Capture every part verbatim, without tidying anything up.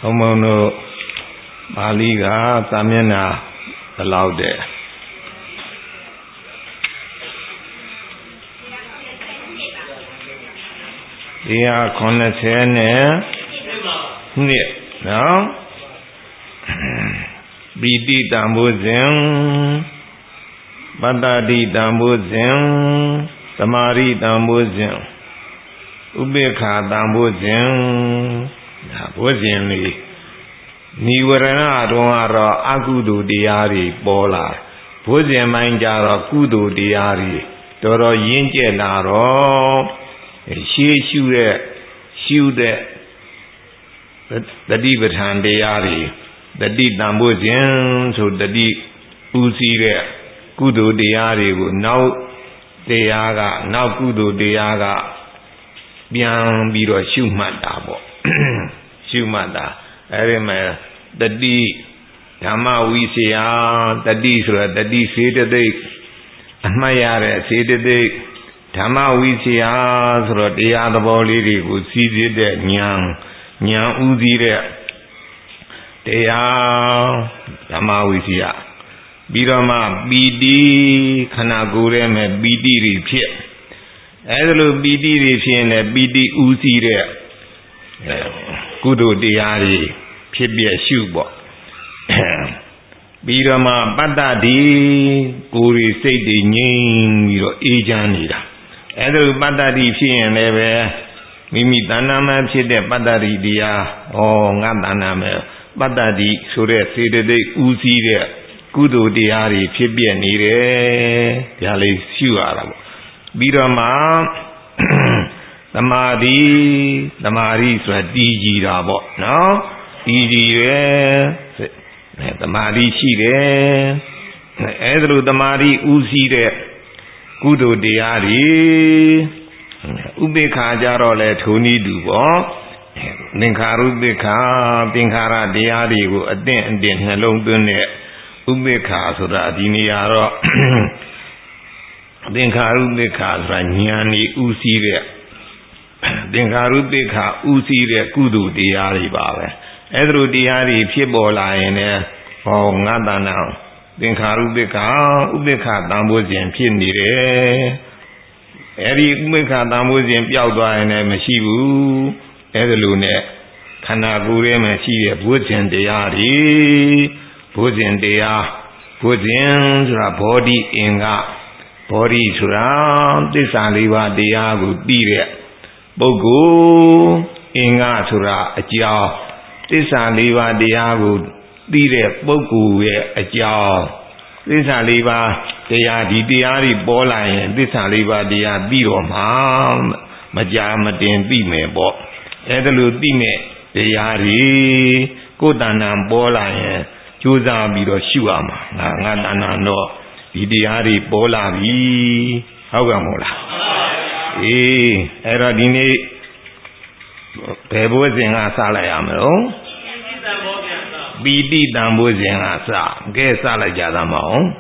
Homono Maliga Samyana allowed there. They are connected now. Bidi Dambuzin, Badadi Dambuzin, Samari Dambuzin, Ubeka Dambuzin, Dambuzin, Niwarana Adonara Agudu Diari Bola, Buzin Manjara Kudu Diari, Doro Yinje Naro, She Shude, Shude, the Divitan Diari. The deed Nambuzin, so the deed Uzi Kudu Diari, now Deaga, now Kudu Deaga, Bian Biro Shumata, Shumata, I remember the deed Tama Wisia, the deed, the deed say the day, Mayare say the day, Tama Wisia, so the other body would see the Nyang, Nyang Uzi. Deya Dhammawisya Birama Bidi Kanagure me Bidi Ripye Edlu Bidi Ripye ne Bidi Uzi re Kudu Deyari Pibye Shubo Birama Badadi Kuri Seydi Nying Miro Ejanira Edlu Badadi Pye nebe Mimi Danama Pye Badadi Diya O Ngadaname Badadi Sure Sede Uzi Kudu Diari Pibia Nire Yali Shuara Birama Tamari Tamari Swadiji Rabo no Diji Tamari Shire Edru Tamari Uzi Kudu Diari Ubeka Jarole Tuni Dubo Ninkaru Beka, Pinkara Diari, a den den hello dune, Ubeka, so that Diniaro Dinkaru Beka, Ranyani, Usire, Dinkaru Beka, Usire, Kudu Diari Bave, Edru Diari, Piebola in a or Nadana, Dinkaru Beka, Ubeka, Dambozian, Pinire, Eri Ubeka, Dambozian, Piauda, and a Meshibu. Edelune Kanagure Machia Buzin Deari Buzin Dea Buzin Sura Body Inga Body Sura Disaliva Dea would be there Bogu Inga Sura Ajal Disaliva Dea would be there Bogu Ajal Disaliva Dea Diari Bola Disaliva Dea Biro Mam Majamatin Bime Bo Edelu Dime, the Yari, Kodana Bola, Josa Biro Shuama, Nana no, Idiari Bola, Hagamola. Eh, Eradine Pebozing Salayamo Bidi Dambozing Asa, Gesala Jadamo.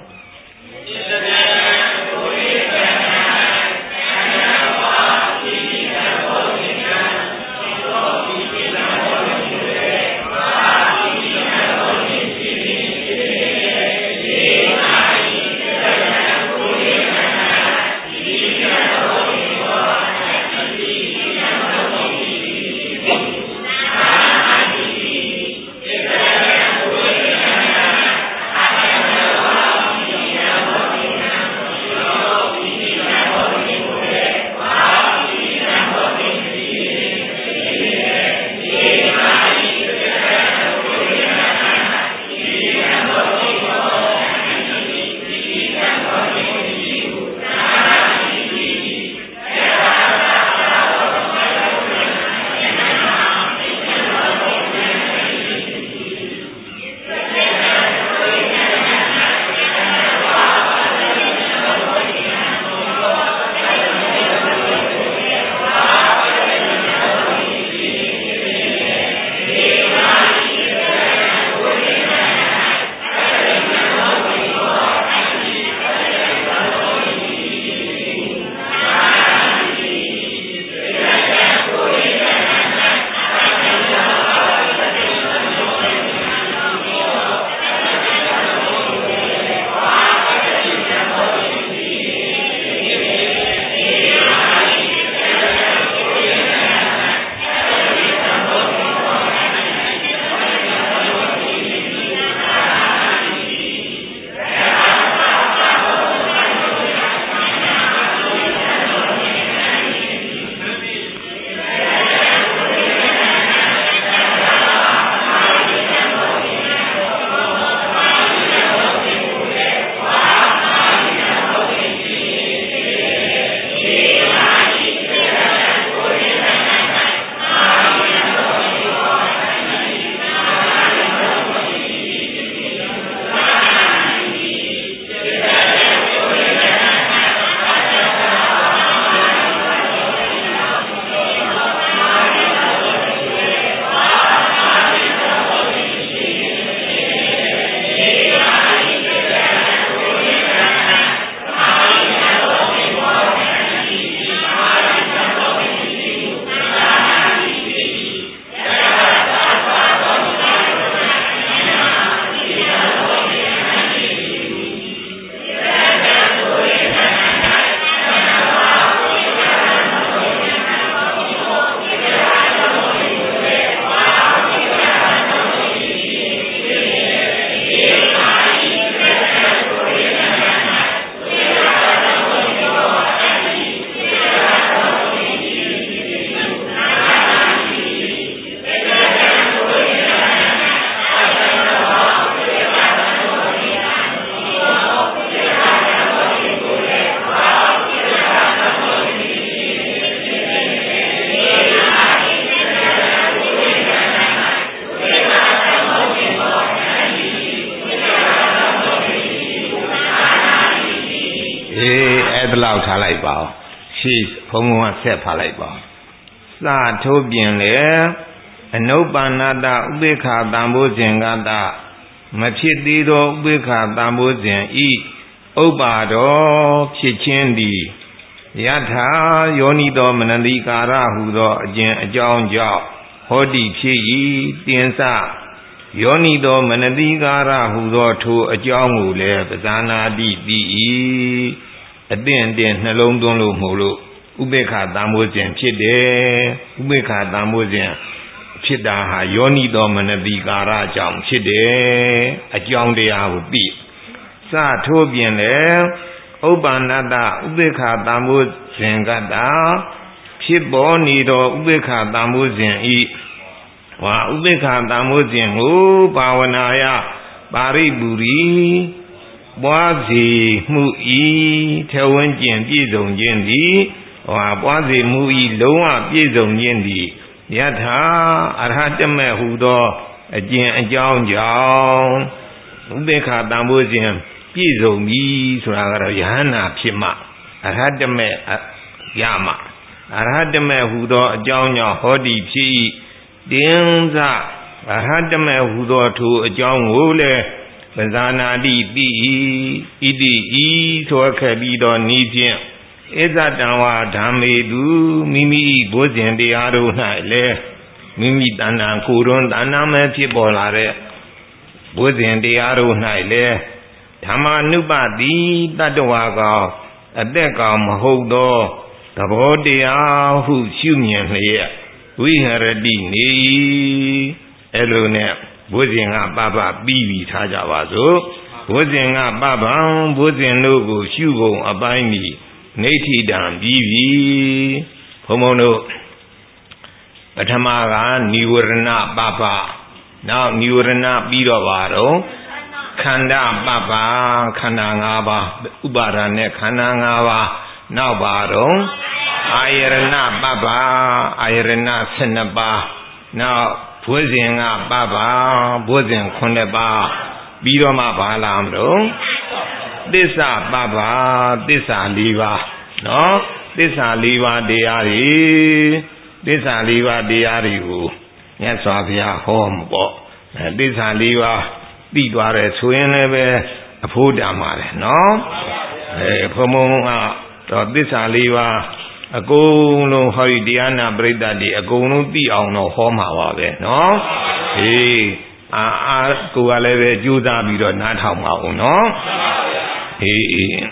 တလောက်ထားလိုက်ပါဦးရှေ့ဘုံဘုံကဆက်ဖတ်လိုက်ပါစထိုးပြင်လေအနုပ္ပန္နတဥပိ္ပခာတံဘောဇင်ကတမဖြစ်သေးသောဥပိ္ပခာတံဘောဇင်ဤဥပ္ပါတော်ဖြစ်ခြင်းသည်ယထာယောနိသောမနတိကာရဟုသောအကျင့်အကြောင်းကြောင့်ဟောတိဖြစ်၏တင်စယောနိသောမနတိကာရဟုသောထိုအကြောင်းကိုလည်းပဇာနာတိသိ၏အသင့်အင့်နှလုံးသွင်းလို့မို့လို့ဥပိ္ပခာတံဘောဇင်ဖြစ်တယ်ဥပိ္ပခာတံဘောဇင်ဖြစ်တာဟာယောနိသောမနတိကာရကြောင့်ဖြစ်တယ်အကြောင်းတရားကိုသိစထိုးပြင်လေဥပ္ပန္နတဥပိ္ပခာတံဘောဇင်ကတာဖြစ်ပေါ်နေသောဥပိ္ပခာတံဘောဇင်ဤဝါဥပိ္ပခာတံဘောဇင်ကိုဘာဝနာယပါရိပူရိပွားစီမှုဤထေဝန်းကျင်ပြည့်စုံခြင်းသည်ဝါပွားစီမှုဤလုံးဝပြည့်စုံခြင်းသည်ယထာအရဟတမေဟုသောအကျင့်အကြောင်းကြောင့်ဥပိ္ပခာတံဘောဇင်ပြည့်စုံပြီဆိုတာကတော့ယဟန္တာဖြစ်မှအရဟတမေရမှအရဟတမေဟုသောအကြောင်းကြောင့်ဟောတိဖြစ်၏တင်းစအရဟတမေဟုသောထိုအကြောင်းကိုလည်းပဇာနာတိသိ၏ဣတိဤဆိုခဲ့ပြီးသောဤဖြင့်ဣဇတံဝါဓမ္မေတုမိမိဘုဇင်တရားတို့၌လည်းမိမိတဏ္ဍာကိုယ်တွင်တဏ္ဍာမဲ့ဖြစ်ပေါ်လာတဲ့ဘုဇင်တရားတို့၌လည်းဓမ္မာနုပတိတတ္တဝါကောင်အသက်ကောင်မဟုတ်သောသဘောတရားဟုရှုမြင်လျက်ဝိဟရတိနေ၏အဲ့လိုနဲ့ဘုဇင်ကပပပြီးပြီးထားကြပါစို့ဘုဇင်ကပပံဘုဇင်တို့ကိုရှုပုံအပိုင်းမီနေဋ္ဌိတံပြီးပြီဘုံဘုံတို့ပထမကနိဝရဏပပနောက်နိဝရဏပြီးတော့ပါတော့ခန္ဓာပပခန္ဓာ၅ပါးဥပါဒာနဲ့ခန္ဓာ၅ပါးနောက်ပါတော့အာယရဏပပအာယရဏ၁၂ပါးနောက်ဘုဇင်ကပပဘုဇင်ခုနှစ်ပါးပြီးတော့မှဘာလာမလို့သစ္စာပပသစ္စာ၄ပါးနော်သစ္စာ၄ပါးတရားတွေသစ္စာ၄ပါးတရားတွေကိုမြတ်စွာဘုရားဟောမှာပေါ့အဲသစ္စာ၄ပါးသိသွားတယ်ဆိုရင်လည်းပဲအဖို့တန်ပါတယ်နော်အဲဘုံဘုံကတော့သစ္စာ၄ပါးအကုန်လုံးဟောဒီတရားနာပရိသတ်တွေအကုန်လုံးသိအောင်တော့ဟောမှာပါပဲနော်ဟေးအာအာကိုကလည်းပဲကြိုးစားပြီးတော့နားထောင်ပါဦးနော်ဟေး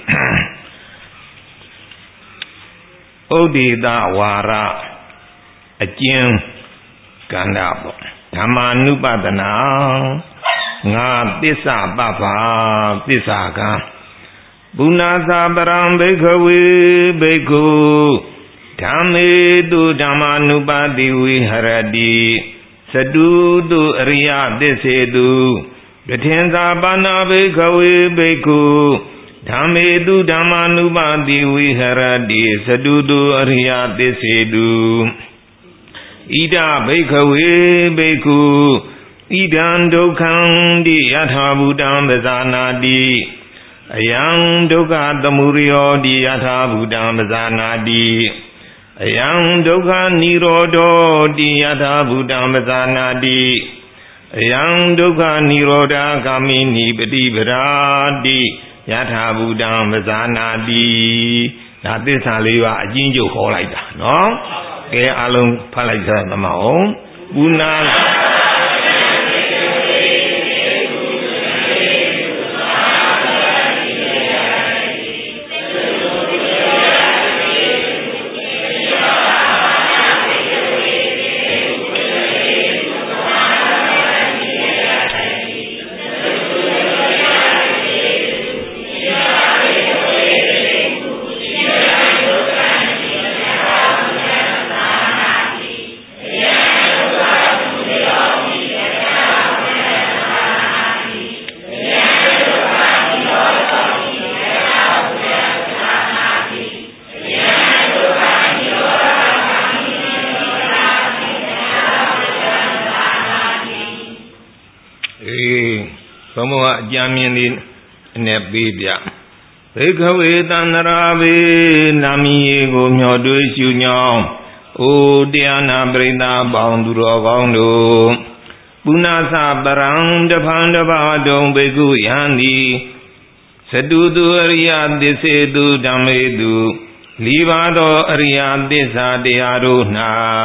ဥဒိတဝါရအကျဉ်းကန္တာပေါ့ဓမ္မာနုပဒနာငါသစ္စာပပသစ္စာကပုဏ္ဏသာပရံဘိက္ခဝေဘိက္ခုဓမ္မေတုဓမ္မာနုပါတိဝိဟရတိသတုတုအရိယသစ္စေတုတထင်္သာပါဏဘိက္ခဝေဘိက္ခုဓမ္မေတုဓမ္မာနုပါတိဝိဟရတိသတုတုအရိယသစ္စေတုဣဒဘိက္ခဝေဘိက္ခုဣဒံဒုက္ခံတိယထာဘူတံပဇာနာတိအယံဒုက္ခသမုရိယောတိယထာဘူတံပဇာနာတိအယံဒုက္ခនិရောဓောတိယထာဘူတံပဇာနာတိအယံဒုက္ခនិရောဓဂာမိနိပฏิပဒါတိယထာဘူတံပဇာနာတိဒါသစ္စာလေးပါအကျဉ်းချုပ်ဟောလိုက်တာနော်ကဲအလုံးဖတ်လိုက်ကြမအောင်ပုဏ္ဏဘုံဘုံကအကြံမြင်လေးနဲ့ပေးပြဘေကဝေတန္တရာဝေနာမီယေကိုမျှော်တွေးရှုညောင်းအိုတရားနာပရိသတ်ပေါင်းသူတော်ကောင်းတို့ပုဏ္ဏသပရံတဖန်တပါတုံဘေကုယံတိသတုတုအရိယသစ္စေတုဓမ္မေတုလေးပါးသောအရိယသစ္စာတရားတို့၌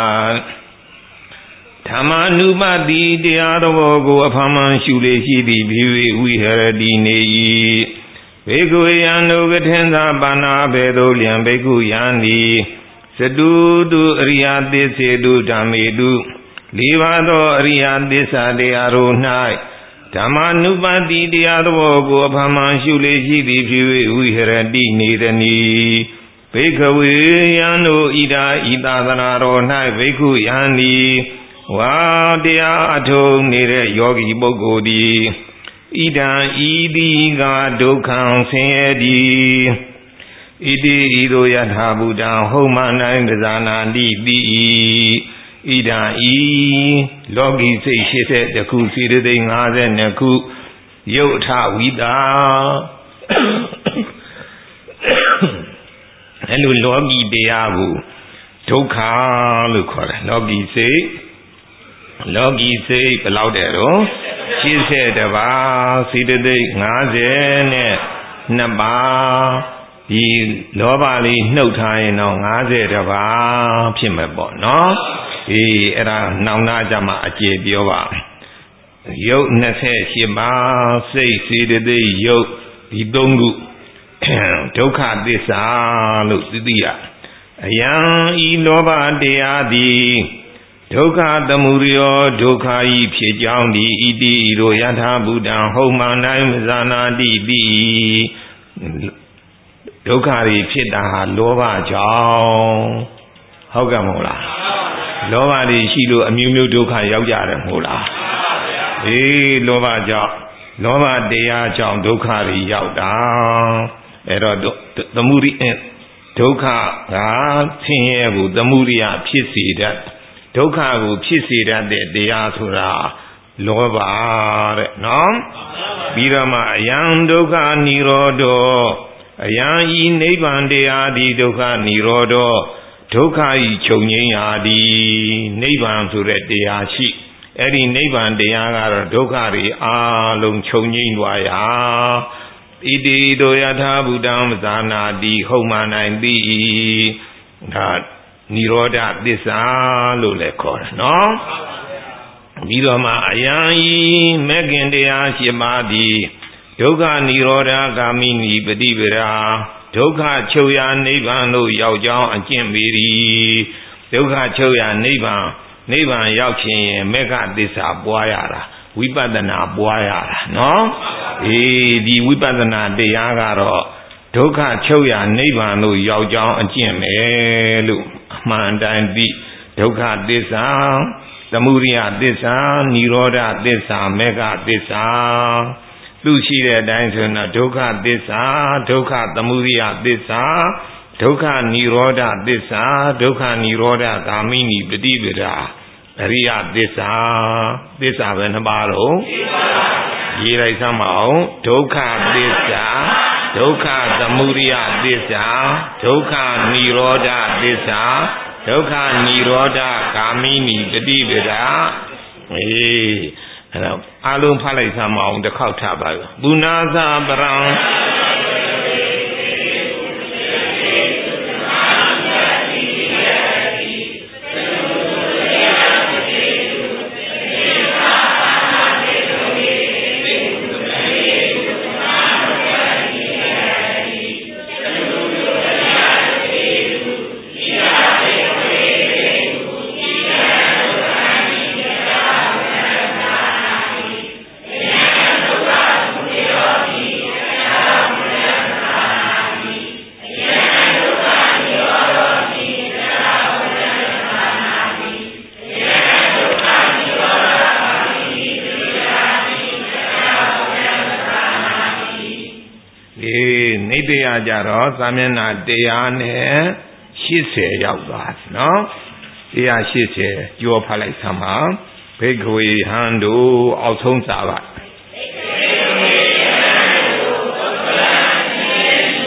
ဓမ္မနုပတိတရားတော်ကိုအဖမ်းမှန်ရှုလေရှိသည်ဖြစ်၍ဝိဟရတိနေ၏ဘေကုယံတို့ကထင်သာပါဏာဘေသို့လျံဘေကုယံတိသတုတုအရိယသစ္စေတုဓမ္မေတုလေးပါးသောအရိယသစ္စာတရားတို့၌ဓမ္မနုပတိတရားတော်ကိုအဖမ်းမှန်ရှုလေရှိသည်ဖြစ်၍ဝိဟရတိနေသည်ဘေကဝေယံတို့ဣဒာဤသာသနာတော်၌ဘေကုယံတိဝါတရားအထုံးနေတဲ့ယောဂီပုဂ္ဂိုလ်သည်ဣဒံဤသည်ကဒုက္ခံဆင်းရဲသည်ဣတိဤသို့ယထာဘုဒ္ဓံဟုတ်မှန်တိုင်းပဇာနာတိတိဣဒံဤလောကီစိတ်ရှိတဲ့တခုစီရသိန်း၅၂ခုယုတ်ထဝိတာအဲလိုလောကီတရားကိုဒုက္ခလို့ခေါ်တယ်လောကီစိတ်လောကီစိတ်ဘယ်လောက်တဲ့တော့ရှင်းဆက်တပါးစီတသိက်၅၂ပါးဒီလောဘလေးနှုတ်ထားရင်တော့၅၀ပါးဖြစ်မှာပေါ့နော်အေးအဲ့ဒါနောင်နာကြမှာအကျေပြောပါရုပ်၂၈ပါးစိတ်စီတသိက်ရုပ်ဒီ၃ခုဒုက္ခသစ္စာလို့သိသိရအယံဤလောဘတရားသည်ဒုက္ခသမုဒယောဒုက္ခဤဖြစ်ကြောင်းသည်ဣတိဤသို့ယထာဘုဒ္ဓံဟုတ်မှန်တိုင်းဇာနာတိတိဒုက္ခတွေဖြစ်တာဟာလောဘကြောင့်ဟုတ်ကဲ့မဟုတ်လားလောဘတွေရှိလို့အမျိုးမျိုးဒုက္ခရောက်ကြတယ်မဟုတ်လားအေးလောဘကြောင့်လောဘတရားကြောင့်ဒုက္ခတွေရောက်တာအဲ့တော့သမုဒိဒုက္ခကဆင်းရဲကိုသမုဒိယဖြစ်စေတတ်ဒုက္ခကိုဖြစ်စေတတ်တဲ့တရားဆိုတာလောဘတဲ့နော်ပြီးတော့မှအယံဒုက္ခនិရောဓောအယံဤနိဗ္ဗာန်တရားသည်ဒုက္ခនិရောဓောဒုက္ခဤချုပ်ငြိမ်းရာသည်နိဗ္ဗာန်ဆိုတဲ့တရားရှိအဲ့ဒီနိဗ္ဗာန်တရားကတော့ဒုက္ခတွေအလုံးချုပ်ငြိမ်းသွားရာဣတိတောယထာဘုဒ္ဓံဇာနာတိဟုတ်မှန်နိုင်သည်ဒါនិရောဓသစ္စာလို့လည်းခေါ်တယ်နော်ပြီးတော့မှအယံဤမဂ္ဂင်တရား၈ပါးသည်ဒုက္ခនិရောဓဂာမိနိပฏิပဒါဒုက္ခချုပ်ရာနိဗ္ဗာန်သို့ရောက်ကြောင်းအကျင့်ပေ၏ဒုက္ခချုပ်ရာနိဗ္ဗာန်နိဗ္ဗာန်ရောက်ခြင်းရင်မဂ္ဂသစ္စာပွားရတာဝိပဿနာပွားရတာနော်အေးဒီဝိပဿနာတရားကတော့ဒုက္ခချုပ်ရာနိဗ္ဗာန်သို့ရောက်ကြောင်းအကျင့်ပဲလို့အမှန်တိုင်းသိဒုက္ခသစ္စာသမုဒိယသစ္စာនិရောဓသစ္စာမဂ္ဂသစ္စာသူရှိတဲ့အတိုင်းဆိုတော့ဒုက္ခသစ္စာဒုက္ခသမုဒိယသစ္စာဒုက္ခនិရောဓသစ္စာဒုက္ခនិရောဓဂာမိနိပฏิပဒါအရိယသစ္စာသစ္စာပဲနှစ်ပါးတော့ရေးလိုက်စမ်းမအောင်ဒုက္ခသစ္စာဒုက္ခသမုဒိယသစ္စာဒုက္ခនិရောဓသစ္စာဒုက္ခនិရောဓဂာမိနိပฏิပဒါအေးအဲ့တော့အလုံးဖတ်လိုက်စမ်းမအောင်တစ်ခေါက်ထားပါပုဏ္ဏသပရံတရားကြတော့သာမျက်နှာတရားနဲ့ရှစ်ဆယ်ရောက်သွားပြီနော်တရားရှစ်ဆယ်ကြောဖတ်လိုက်သမှာဘိက္ခဝေဟံတို့အောက်ဆုံးစာပါဘိက္ခဝေဟံတို့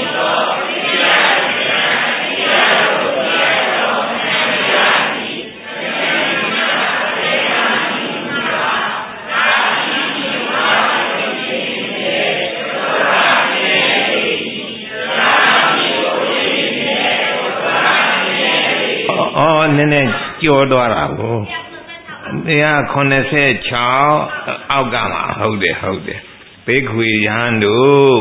ကြောသွားတာကိုတရားခုနှစ်ဆယ်ခြောက်အောက်ကမှာဟုတ်တယ်ဟုတ်တယ်ဘိက္ခွေယဟန်တို့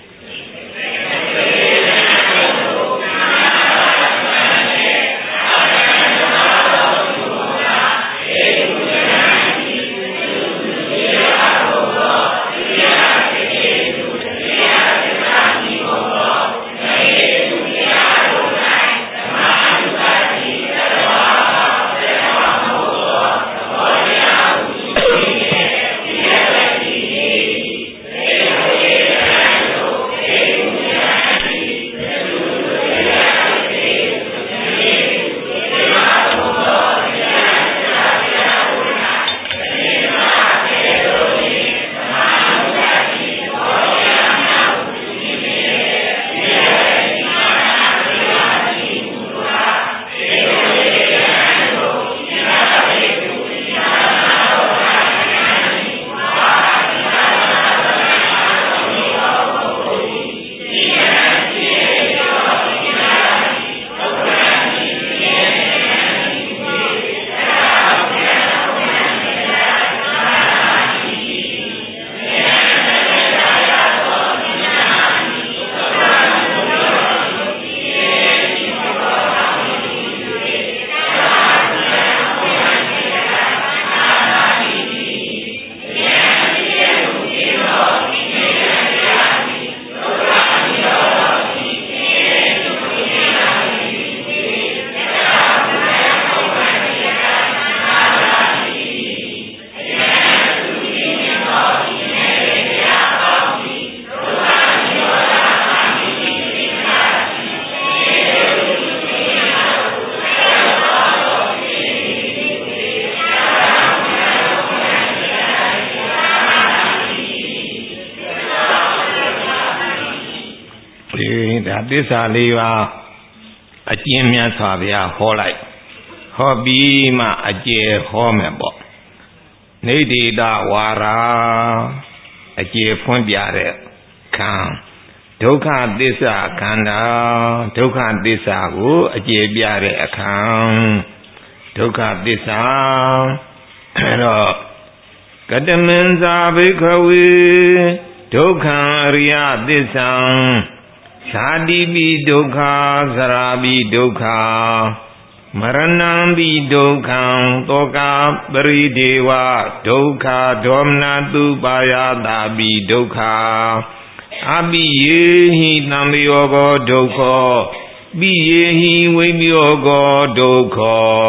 သစ္စာလေးပါးအကျဉ်းမြတ်စွာဘုရားဟောလိုက်ဟောပြီးမှအကျယ်ဟောမယ်ပေါ့နိဒိတဝါရာအကျယ်ဖွင့်ပြတဲ့ခံဒုက္ခသစ္စာခန္ဓာဒုက္ခသစ္စာကိုအကျယ်ပြတဲ့အခါဒုက္ခသစ္စာအဲ့တော့ကတမင်္စာဘိက္ခဝေဒုက္ခံအရိယသစ္စာဇာတိပိဒုက္ခသရာပိဒုက္ခမရဏံပိဒုက္ခံတောကပရိဒေဝဒုက္ခဒေါမနတုပါယတာပိဒုက္ခအပိယေဟိသံယောကောဒုက္ခပိယေဟိဝိမယောကောဒုက္ခ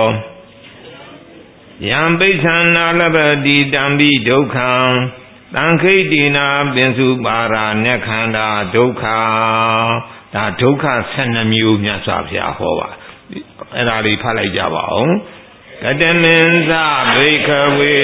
ယံပိဋ္ဌာနာလပတိတံပိဒုက္ခံတံခိတ္တိနာပင်စုပါရာနခန္ဓာဒုက္ခဒါဒုက္ခဆယ်နှစ်မျိုးမြတ်စွာဘုရားဟောပါအဲ့ဒါလေးဖတ်လိုက်ကြပါဦးကတမင်္စဘိက္ခဝေ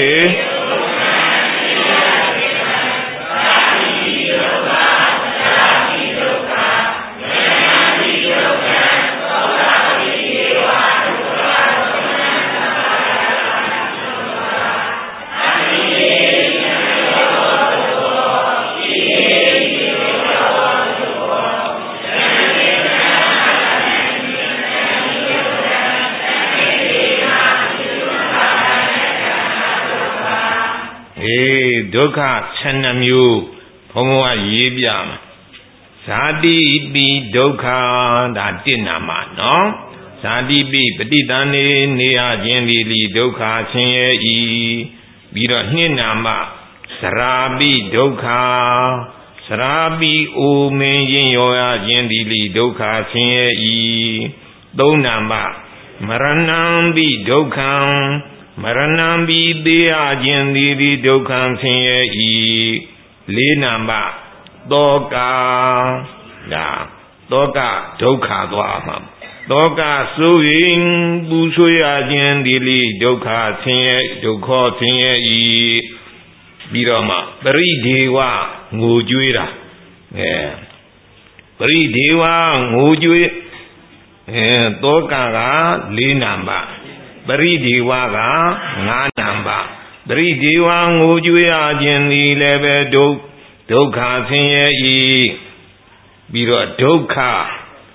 ဒုက္ခဆယ်နှစ်မျိုးဘုံဘုံကရေးပြမှာဇာတိပိဒုက္ခဒါတစ်နာမနော်ဇာတိပိပဋိသန္ဓေနေရခြင်းဒီလီဒုက္ခဆင်းရဲဤပြီးတော့နှစ်နာမသရာပိဒုက္ခသရာပိအိုမင်းရင်ရောရခြင်းဒီလီဒုက္ခဆင်းရဲဤသုံးနာမမရဏံပိဒုက္ခံမရဏံပိသေးရခြင်းသည်ဒီဒုက္ခဆင်းရဲဤလေးနာမတောကဒါတောကဒုက္ခသွားမှာတောကဆိုရင်ပူဆွေးရခြင်းဒီလိဒုက္ခဆင်းရဲဒုက္ခဆင်းရဲဤပြီးတော့မှပရိဒေဝငိုကြွေးတာအဲပရိဒေဝငိုကြွေးအဲတောကကလေးနာမပရိဒေဝကငါးနံပါတ်ပရိဒေဝငိုကြွေးရခြင်းသည်လည်းပဲဒုဒုက္ခဆင်းရဲဤပြီးတော့ဒုက္ခ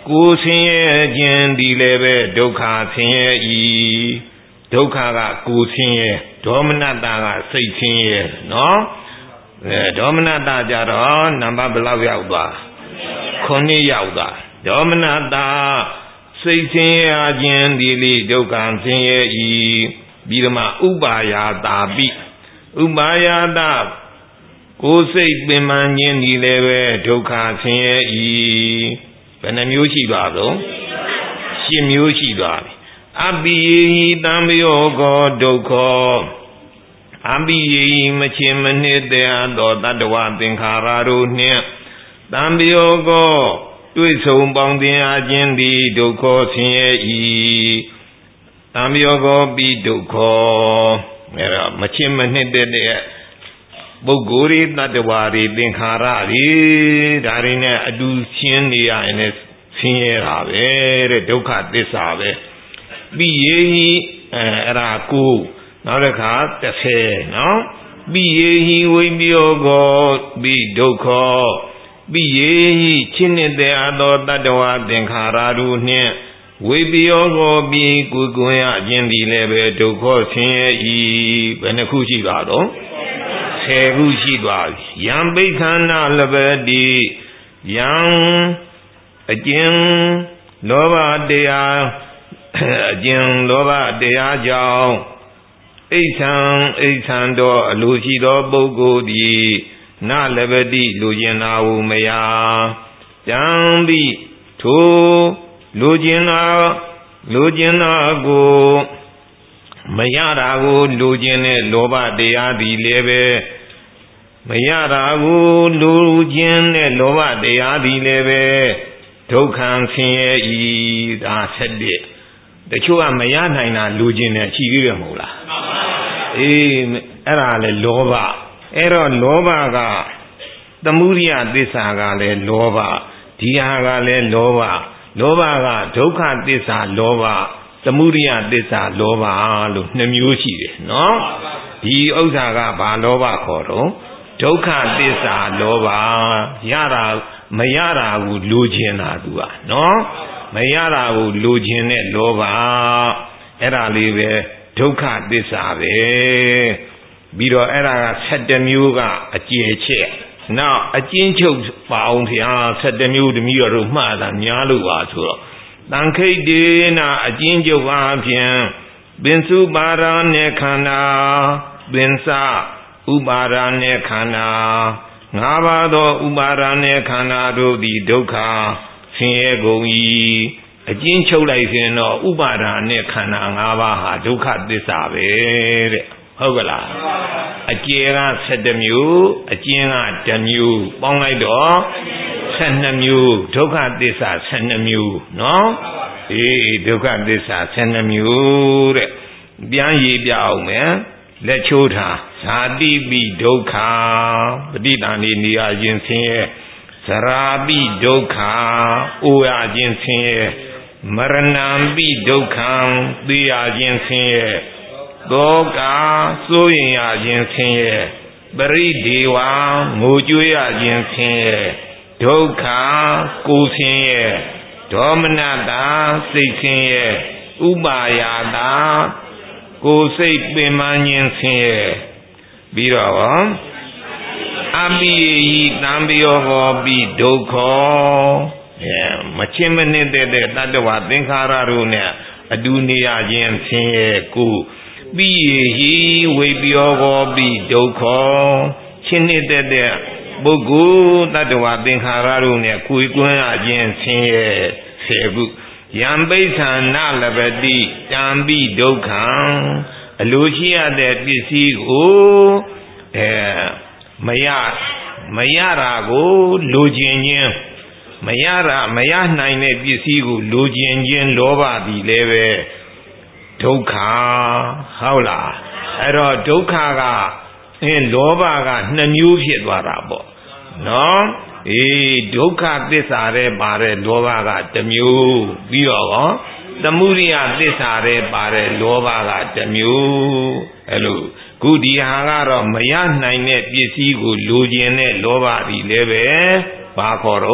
ကိုဆင်းရဲခြင်းဒီလည်းပဲဒုက္ခဆင်းရဲဤဒုက္ခကကိုဆင်းရဲဒေါမနတာကစိတ်ဆင်းရဲနော်အဲဒေါမနတာကြတော့နံပါတ်ဘယ်လောက်ရောက်သွားခုနှစ်ရောက်သွားဒေါမနတာစိတ်ဆင်းရဲခြင်းဒီလေဒုက္ခဆင်းရဲဤပြီးတော့မှဥပါယာတာပိဥပါယာတာကိုယ်စိတ်ပင်ပန်းခြင်းဒီလည်းပဲဒုက္ခဆင်းရဲဤဘယ်နှမျိုးရှိသွားတော့ရှစ်မျိုးရှိသွားပြီအပိယေဟိတံပယောကောဒုက္ခအပိယေဟိမချင်မနှစ်တဲ့အသောတတ္တဝသင်္ခါရတို့နှင့်တံပယောကောတွေ့ဆုံပေါင်းတင်အားခြင်းသည်ဒုက္ခဆင်းရဲ၏တံပယောကောပိဒုက္ခအဲတော့မချင်မနှစ်တဲ့ပုဂ္ဂိုလ်တွေတတ္တဝါတွေသင်္ခါရတွေဒါတွေနဲ့အတူရှင်းနေရရင်လည်းဆင်းရဲတာပဲတဲ့ဒုက္ခသစ္စာပဲပြီးရေအဲအဲ့ဒါကိုနောက်တစ်ခါတစ်ဆယ်နော်ပြီးရေဟိဝိပယောကောပြီးဒုက္ခပြီးရေဟိချင်းတဲ့အသောတတ္တဝါသင်္ခါရတို့နှင့်ဝိပယောကောပြီးကိုယ်ကိုယ်ရခြင်းသည်လည်းပဲဒုက္ခဆင်းရဲ၏ဘယ်နှခုရှိပါတော့ဆယ်ခုရှိသွားပြီယံပိဋ္ဌာနာလပတိယံအကျဉ်လောဘတရားအကျဉ်လောဘတရားကြောင့်အိဋ္ဌံအိဋ္ဌံတော်အလိုရှိသောပုဂ္ဂိုလ်သည်နလပတိလူကျင်နာဟုမရတံပိထိုလူကျင်နာလူကျင်နာကိုမရတာကိုလူကျင်တဲ့လောဘတရားသည်လည်းပဲမရတာကိုလူကျင်တဲ့လောဘတရားသည်လည်းပဲဒုက္ခဆင်းရဲ၏ဒါဆက်တဲ့တချို့ကမရနိုင်တာလူကျင်တယ်ရှိသေးတယ်မဟုတ်လားအေးအဲ့ဒါလေလောဘအဲ့တော့လောဘကသမုဒိယသစ္စာကလည်းလောဘဒီဟာကလည်းလောဘလောဘကဒုက္ခသစ္စာလောဘသမုဒိယသစ္စာလောဘလို့နှစ်မျိုးရှိတယ်နော်ဒီဥစ္စာကဘာလောဘခေါ်တော့ဒုက္ခသစ္စာလောဘရတာမရတာကိုလိုချင်တာသူကနော်မရတာကိုလိုချင်တဲ့လောဘအဲ့ဒါလေးပဲဒုက္ခသစ္စာပဲပြီးတော့အဲ့ဒါကဆယ်တမျိုးကအကျယ်ချက်နောက်အကျဉ်းချုပ်ပါအောင်ဖျားဆယ်တမျိုးတမျိုးတို့မှတ်တာများလို့ပါဆိုတော့တန်ခိတ်ဒေနာအကျဉ်းချုပ်အားဖြင့်ပင်စုပါရဏေခန္ဓာပင်စဥပါရဏေခန္ဓာငါးပါးသောဥပါရဏေခန္ဓာတို့သည်ဒုက္ခဆင်းရဲကုန်၏အကျဉ်းချုပ်လိုက်ရင်တော့ဥပါဒာနဲ့ခန္ဓာ၅ပါးဟာဒုက္ခသစ္စာပဲတဲ့ဟုတ်ကလားအကျယ်ကဆယ်တမျိုးအကျဉ်းကတစ်မျိုးပေါင်းလိုက်တော့ဆယ်နှစ်မျိုးဒုက္ခသစ္စာဆယ်နှစ်မျိုးနော်အေးဒုက္ခသစ္စာဆယ်နှစ်မျိုးတဲ့ပြန်ရေးပြအောင်မယ်လက်ချိုးထားဇာတိပိဒုက္ခပဋိသန္ဓေနေရခြင်းဆင်းရဲဇရာပိဒုက္ခအိုရခြင်းဆင်းရဲမရဏံပိဒုက္ခံသိရခြင်းဆင်းရဲသောကစိုးရင်ရခြင်းဆင်းရဲပရိဒေဝငိုကြွေးရခြင်းဆင်းရဲဒုက္ခကိုဆင်းရဲဒေါမနတာစိတ်ဆင်းရဲဥပါယာတာကိုစိတ်ပင်ပန်းခြင်းဆင်းရဲပြီးတော့အပိယိတံပယောဟောပိဒုက္ခအဲမချင်းမနစ်တဲ့တတ္တဝသင်္ခါရတို့နဲ့အတူနေရခြင်းဆင်းရဲကိုပိယိဝိပယောဟောပိဒုက္ခချင်းနေတဲ့ပုဂ္ဂိုလ်တတ္တဝသင်္ခါရတို့နဲ့ကိုယ်ကွင်းရခြင်းဆင်းရဲဆယ်ခုယံပိဋ္ဌာနလပတိတံပိဒုက္ခံအလိုရှိရတဲ့ပစ္စည်းကိုအဲမရမရတာကိုလိုချင်ခြင်းမရတာမရနိုင်တဲ့ပစ္စည်းကိုလိုချင်ခြင်းလောဘသည်လည်းပဲဒုက္ခဟုတ်လားအဲ့တော့ဒုက္ခကအဲလောဘကနှစ်မျိုးဖြစ်သွားတာပေါ့နော်အေးဒုက္ခသစ္စာတဲ့ပါတဲ့လောဘကတစ်မျိုးပြီးတော့ရောသမုဒိယသစ္စာတဲ့ပါတဲ့လောဘကတစ်မျိုးအဲ့လိုခုဒီဟာကတော့မရနိုင်တဲ့ပစ္စည်းကိုလိုချင်တဲ့လောဘဒီလည်းပဲဘာခေါ်တော့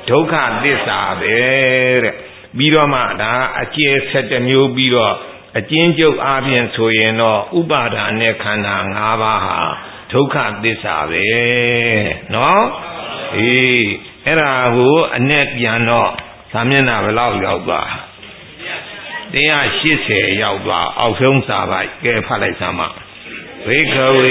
ဒုက္ခသစ္စာပဲတဲ့ပြီးတော့မှဒါအကျယ်ဆက်တစ်မျိုးပြီးတော့အကျဉ်းချုပ်အားဖြင့်ဆိုရင်တော့ဥပါဒာနဲ့ခန္ဓာ၅ပါးဟာဒုက္ခသစ္စာပဲနော်အေးအဲ့ဒါကိုအနဲ့ပြန်တော့သာမျက်နှာဘယ်လောက်ရောက်သွားတရားရှစ်ဆယ်ရောက်သွားအောက်ဆုံးစာပိုက်ကဲဖတ်လိုက်စမ်းပါဝိခဝေ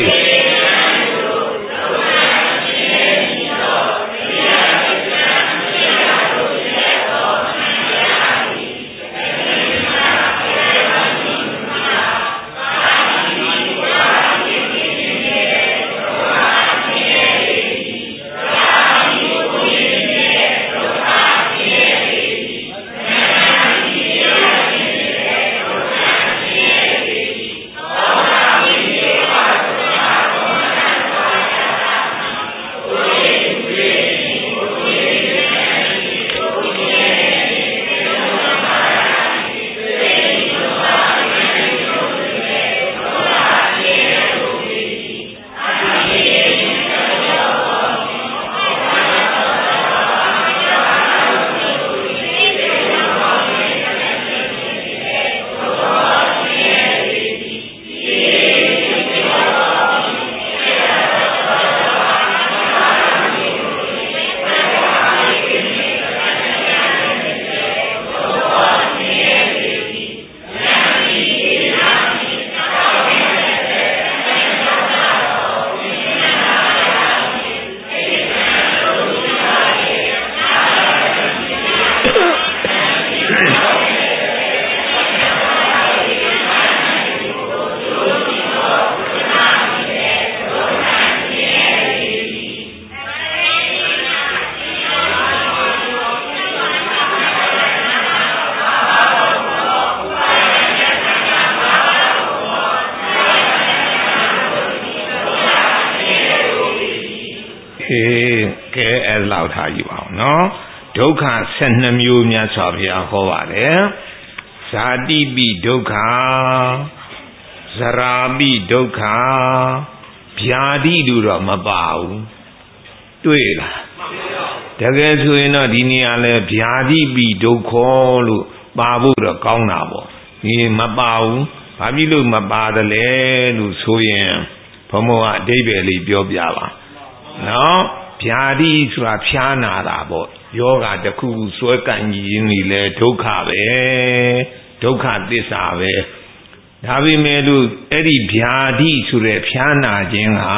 ကဲအဲ့လောက်ထားကြည့်ပါဦးနော်ဒုက္ခဆယ်နှစ်မျိုးများစွာဘုရားဟောပါတယ်ဇာတိပိဒုက္ခဇရာပိဒုက္ခဗျာတိတို့တော့မပါဘူးတွေ့လားတကယ်ဆိုရင်တော့ဒီနေရာလဲဗျာတိပိဒုက္ခလို့ပါဖို့တော့ကောင်းတာပေါ့ဒီမပါဘူးဘာဖြစ်လို့မပါတယ်လဲလို့ဆိုရင်ဘုံဘုံကအဓိပ္ပာယ်လေးပြောပြပါနော်ဗျာတိဆိုတာဖျားနာတာပေါ့ယောဂတစ်ခုခုစွဲကန့်ကြီးနေလဲဒုက္ခပဲဒုက္ခသစ္စာပဲဒါပေမဲ့လို့အဲ့ဒီဗျာတိဆိုတဲ့ဖျားနာခြင်းဟာ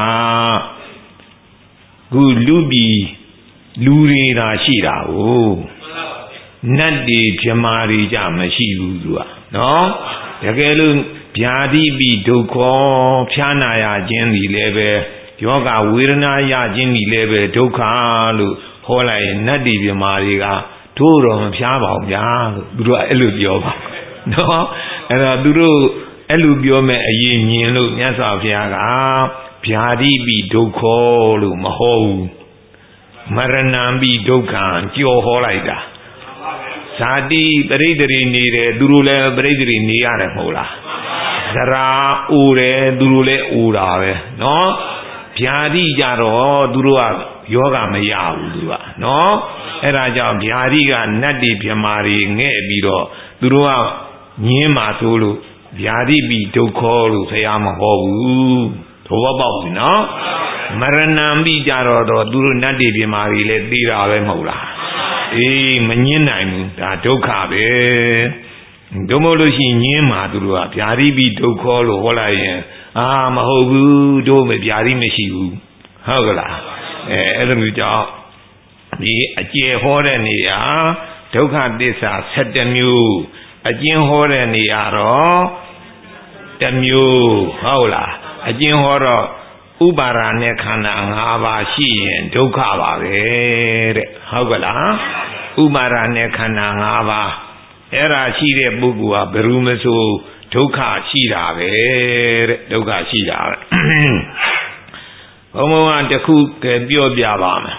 ခုလူပြည်လူတွေသာရှိတာကိုနတ်တွေပြမာတွေကြမရှိဘူးသူကနော်တကယ်လို့ဗျာတိပိဒုက္ခဖျားနာရခြင်းဒီလည်းပဲယောဂဝေဒနာရခြင်းဒီလည်းပဲဒုက္ခလို့ဟောလိုက်ရင်နတ်ဒီပြမာတွေကတို့တော့မဖျားပါဘူးဗျာလို့သူတို့အဲ့လိုပြောပါနော်အဲ့တော့သူတို့အဲ့လိုပြောမဲ့အရေးညင်လို့မြတ်စွာဘုရားကဗျာတိပိဒုက္ခလို့မဟောဘူးမရဏံပိဒုက္ခံကြော်ဟောလိုက်တာဇာတိပရိသေရီနေတယ်သူတို့လည်းပရိသေရီနေရတယ်မဟုတ်လားဇရာအိုတယ်သူတို့လည်းအိုတာပဲနော်ဗျာတိကြတော့သူတို့ကယောဂမရဘူးသူကနော်အဲ့ဒါကြောင့်ဗျာတိကနတ်တွေပြမာတွေငဲ့ပြီးတော့သူတို့ကညင်းมาသို့လို့ဗျာတိပိဒုက္ခလို့ဆရာမဟောဘူးသဘောပေါက်ပြီနော်မရဏံပိကြတော့တော့သူတို့နတ်တွေပြမာတွေလည်းသိတာပဲမဟုတ်လားအေးမငင်းနိုင်ဘူးဒါဒုက္ခပဲတို့မို့လို့ရှိရင်ညင်းมาသူတို့ကဗျာတိပိဒုက္ခလို့ဟောလိုက်ရင်အာမဟုတ်ဘူးတို့မဗျာတိမရှိဘူးဟုတ်ကလားအဲအဲ့လိုမျိုးကြောင့်ဒီအကျေဟောတဲ့နေရာဒုက္ခသစ္စာဆယ်တစ်မျိုးအကျဉ်းဟောတဲ့နေရာတော့တစ်မျိုးဟုတ်လားအကျဉ်းဟောတော့ဥပါဒာနဲ့ခန္ဓာ၅ပါးရှိရင်ဒုက္ခပါပဲတဲ့ဟုတ်ကလားဥပါဒာနဲ့ခန္ဓာ၅ပါးအဲ့ဒါရှိတဲ့ပုဂ္ဂိုလ်ကဘယ်သူမဆိုဒုက္ခရှိတာပဲတဲ့ဒုက္ခရှိတာပဲဘုံဘုံကတခုကပြောပြပါမယ်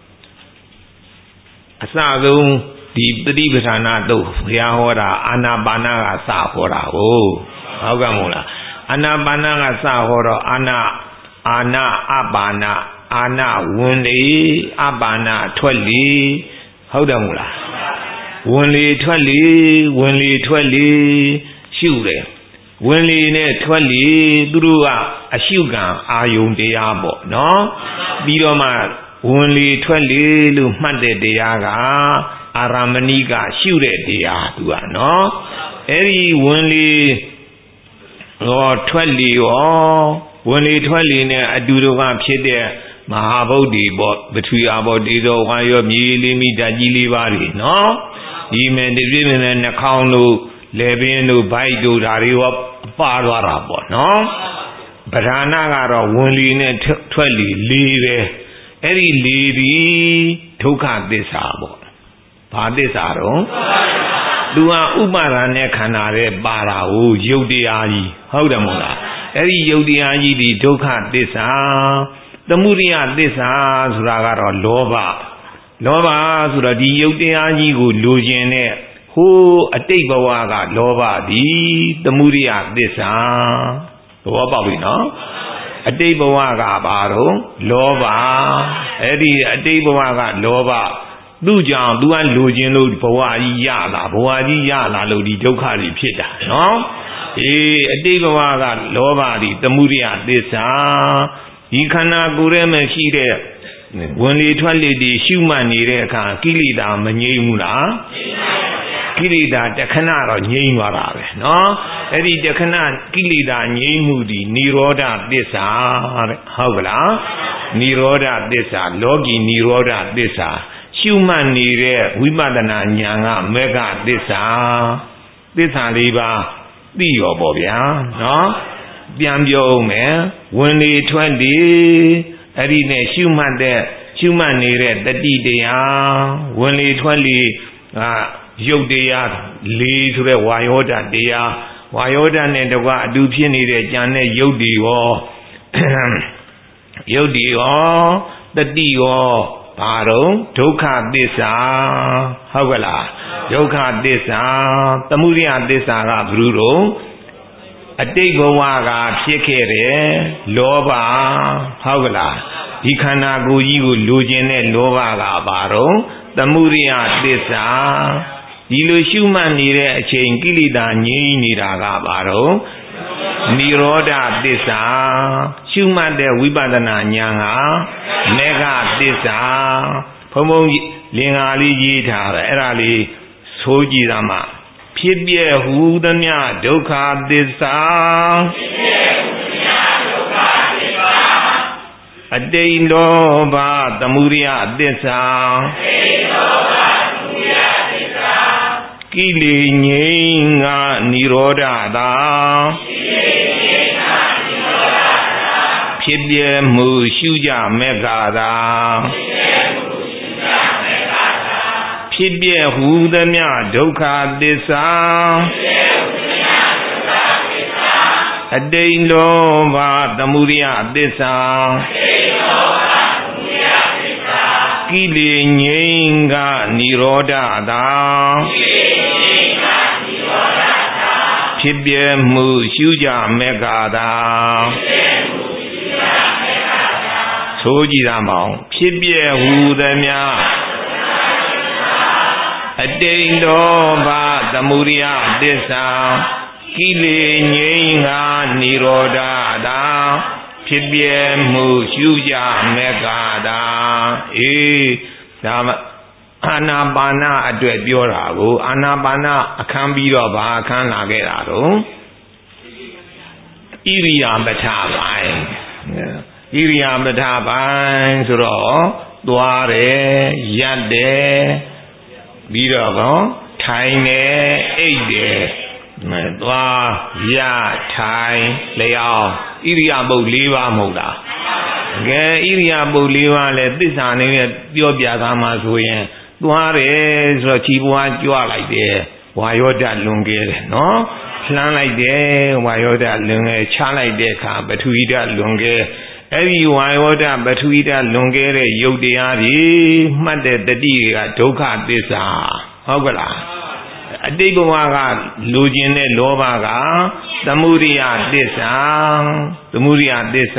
အစဆုံးဒီပฏิပဌာနာတုတ်ဘုရားဟောတာအာနာပါနာကစဟောတာဟုတ်ဟုတ်ကဲ့မို့လားအာနာပါနာကစဟောတော့အာနာအာနာအပါနာအာနာဝင်လေအပါနာထွက်လေဟုတ်တယ်မို့လားဝင်လေထွက်လေဝင်လေထွက်လေရှုတယ်ဝင်လေနဲ့ထွက်လေသူတို့ကအရှုခံအာယုံတရားပေါ့နော်ပြီးတော့မှဝင်လေထွက်လေလို့မှတ်တဲ့တရားကအာရမဏိကရှုတဲ့တရားသူကနော်အဲ့ဒီဝင်လေဟောထွက်လေရောဝင်လေထွက်လေနဲ့အတူတူကဖြစ်တဲ့မဟာဗုဒ္ဓီပေါ့ပထဝီအဘောတေဇောဝါယောမြေလေးမိဓာတ်ကြီးလေးပါးတွေနော်ဒီမဲ့ဒီပြည့်မဲ့နှာခေါင်းတို့လေပင်တို့ဗိုက်တို့ဓာတွေရောပါသွားတာပေါ့နော်ပဓာနာကတော့ဝင်လေနဲ့ထွက်လေလေးပဲအဲ့ဒီလေးဒီဒုက္ခသစ္စာပေါ့ဘာသစ္စာတော့သူဟာဥပါဒာနဲ့ခန္ဓာရဲ့ပါတာကိုယုတ်တရားကြီးဟုတ်တယ်မို့လားအဲ့ဒီယုတ်တရားကြီးဒီဒုက္ခသစ္စာသမုဒိယသစ္စာဆိုတာကတော့လောဘလောဘဆိုတော့ဒီယုတ်တရားကြီးကိုလိုချင်တဲ့ဟိုးအတိတ်ဘဝကလောဘသည်သမုဒိယသစ္စာသဘောပေါက်ပြီနော်အတိတ်ဘဝကဘာတော့လောဘအဲ့ဒီအတိတ်ဘဝကလောဘသူ့ကြောင့်သူကလိုချင်လို့ဘဝကြီးရလာဘဝကြီးရလာလို့ဒီဒုက္ခတွေဖြစ်တာနော်အေးအတိတ်ဘဝကလောဘဒီသမုဒိယသစ္စာဒီခန္ဓာကိုယ်ထဲမှာရှိတဲ့ဝင်လေထွက်လေဒီရှုမှတ်နေတဲ့အခါကိလေသာမငြိမ်းဘူးလားကိလေသာတခဏတော့ငြိမ်းသွားတာပဲနော်အဲ့ဒီတခဏကိလေသာငြိမ်းမှုဒီនិရောဓသစ္စာတဲ့ဟုတ်ကလားនិရောဓသစ္စာလောကီនិရောဓသစ္စာရှုမှတ်နေတဲ့ဝိပဿနာဉာဏ်ကမေဃသစ္စာသစ္စာလေးပါးသိရောပေါ့ဗျာနော်ပြန်ပြောအောင်မယ်ဝင်လေထွက်လေအဲ့ဒီနဲ့ရှုမှတ်တဲ့ရှုမှတ်နေတဲ့တတိတရားဝင်လေထွက်လေကရုပ်တရားလေးဆိုတဲ့ဝါယောဓာတ်တရားဝါယောဓာတ်နဲ့တကွအတူဖြစ်နေတဲ့ကြံတဲ့ရုပ်တွေရောရုပ်တွေရောတတိရောဘာတော့ဒုက္ခသစ္စာဟုတ်ကလားဒုက္ခသစ္စာသမုဒိယသစ္စာကဘယ်လိုတော့အတိတ်ဘဝကဖြစ်ခဲ့တယ်လောဘဟုတ်ကလားဒီခန္ဓာကိုယ်ကြီးကိုလိုချင်တဲ့လောဘကဘာတော့သမုဒိယသစ္စာဒီလိုရှုမှတ်နေတဲ့အချိန်ကိလေသာငြိမ်းနေတာကဘာတော့និရောဓသစ္စာရှုမှတ်တဲ့ဝိပဿနာဉာဏ်ကမေဃသစ္စာဘုံဘုံလင်္ကာလေးရေးထားတယ်အဲ့ဒါလေးဆိုကြည့်သမှာဖြစ်ပြဟူသမျှဒုက္ခသစ္စာအတိတ်လောဘသမုဒိယသစ္စာကိလေငြိမ်းကនិရောဓသာဖြစ်ပြမှုရှုကြမေဃသာဖြစ်ပြဟူသမျှဒုက္ခသစ္စာအတိတ်လောဘသမုဒိယသစ္စာကိလေငြိမ်းကនិရောဓသာဖြစ်ပြမှုရှုကြမေဃသာဆိုကြည့်ရမအောင်ဖြစ်ပြဟူသမျှအတိတ်လောဘသမုဒိယသစ္စာကိလေငြိမ်းကនិရောဓသာဖြစ်ပြမှုရှုကြမေဃသာအေးဒါမှအာနာပါနအတွက်ပြောတာကိုအာနာပါနအခန်းပြီးတော့ဘာအခန်းလာခဲ့တာတော့ဣရိယာပဋ္ဌပိုင်းဣရိယာပဋ္ဌပိုင်းဆိုတော့သွားတယ်ရပ်တယ်ပြီးတော့ကောထိုင်တယ်အိပ်တယ်သွားရထိုင်လျောင်းဣရိယာပုတ်၄ပါးမဟုတ်လားကဲဣရိယာပုတ်၄ပါးလဲသစ္စာနဲ့ပြောပြသားမှာဆိုရင်သွားတယ်ဆိုတော့ခြေပွားကြွလိုက်တယ်ဝါယောဓာတ်လွန်ခဲ့တယ်နော်လှမ်းလိုက်တယ်ဝါယောဓာတ်လွန်ခဲ့ချလိုက်တဲ့အခါပထဝီဓာတ်လွန်ခဲ့အဲ့ဒီဝါယောဓာတ်ပထဝီဓာတ်လွန်ခဲ့တဲ့ယုတ်တရားတွေမှတ်တဲ့တတိကဒုက္ခသစ္စာဟုတ်ကလားအတိတ်ဘဝကလိုချင်တဲ့လောဘကသမုဒိယသစ္စာသမုဒိယသစ္စာ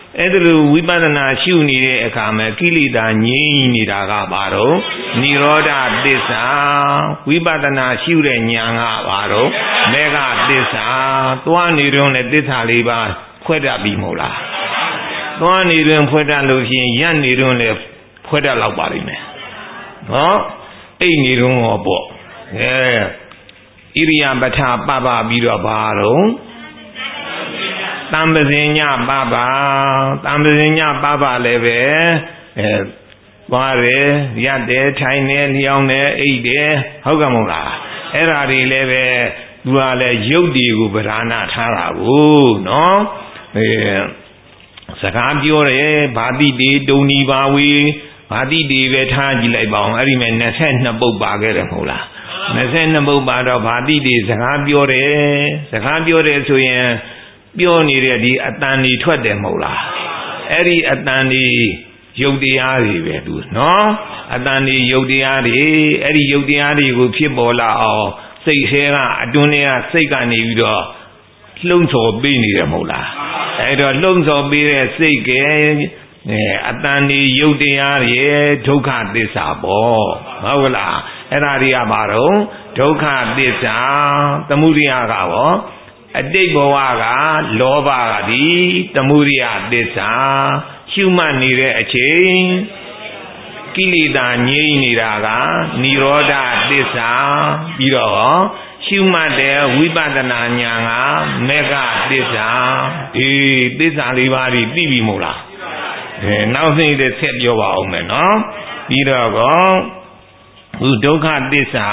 အဲ့ဒါလိုဝိပဿနာရှုနေတဲ့အခါမှာကိလေသာငြိမ်းနေတာကဘာတော့နိရောဓသစ္စာဝိပဿနာရှုတဲ့ဉာဏ်ကဘာတော့မေဃသစ္စာသွားနေတော့လည်းသစ္စာလေးပါးခွဲတတ်ပြီမဟုတ်လားသွားနေတွင်ဖွဲ့တတ်လို့ရှိရင်ရပ်နေတွင်လည်းဖွဲ့တတ်လောက်ပါလိမ့်မယ်နော်အိတ်နေတွင်ဟောပေါ့အဲဣရိယာပဋ္ဌာပပပြီးတော့ဘာတော့တံပဇင်ညပပတံပဇင်ညပပလည်းပဲအဲသွားတယ်ရပ်တယ်ထိုင်တယ်လျောင်းတယ်အိတ်တယ်ဟုတ်ကဲ့မဟုတ်လားအဲ့ဓာတွေလည်းပဲသူကလည်းရုပ်တွေကိုဗราဏထားတာကိုနော်အဲစကားပြောတယ်ဗာတိတေတုံနီပါဝေဗာတိတေပဲထားကြည့်လိုက်ပါအောင်အဲ့ဒီမဲ့ยี่สิบสองပုဒ်ပါခဲ့တယ်မဟုတ်လားยี่สิบสองပုဒ်ပါတော့ဗာတိတေစကားပြောတယ်စကားပြောတယ်ဆိုရင်ပြောနေတဲ့ဒီအတန်ကြီးထွက်တယ်မဟုတ်လားအဲ့ဒီအတန်ကြီးရုပ်တရားတွေပဲသူနော်အတန်ကြီးရုပ်တရားတွေအဲ့ဒီရုပ်တရားတွေကိုဖြစ်ပေါ်လာအောင်စိတ်ထဲကအတွင်းထဲကစိတ်ကနေပြီးတော့လှုံ့ဆော်ပေးနေတယ်မဟုတ်လားအဲ့တော့လှုံ့ဆော်ပေးတဲ့စိတ်ကဲအတန်ဒီယုတ်တရားတွေဒုက္ခသစ္စာပေါ့ဟုတ်လားအဲ့ဒါတွေကဘာတော့ဒုက္ခသစ္စာသမုဒိယကရောအတိတ်ဘဝကလောဘကဒီသမုဒိယသစ္စာရှုမှတ်နေတဲ့အချိန်ကိလေသာငြိမ်းနေတာကនិရောဓသစ္စာပြီးတော့ရှုမှတ်တဲ့ဝိပဿနာဉာဏ်ကမေဃသစ္စာဒီသစ္စာလေးပါးဒီသိပြီမို့လားအဲနောက်ဆုံးတဲ့ဆက်ပြောပါအောင်မယ်နော်ပြီးတော့ကောခုဒုက္ခသစ္စာ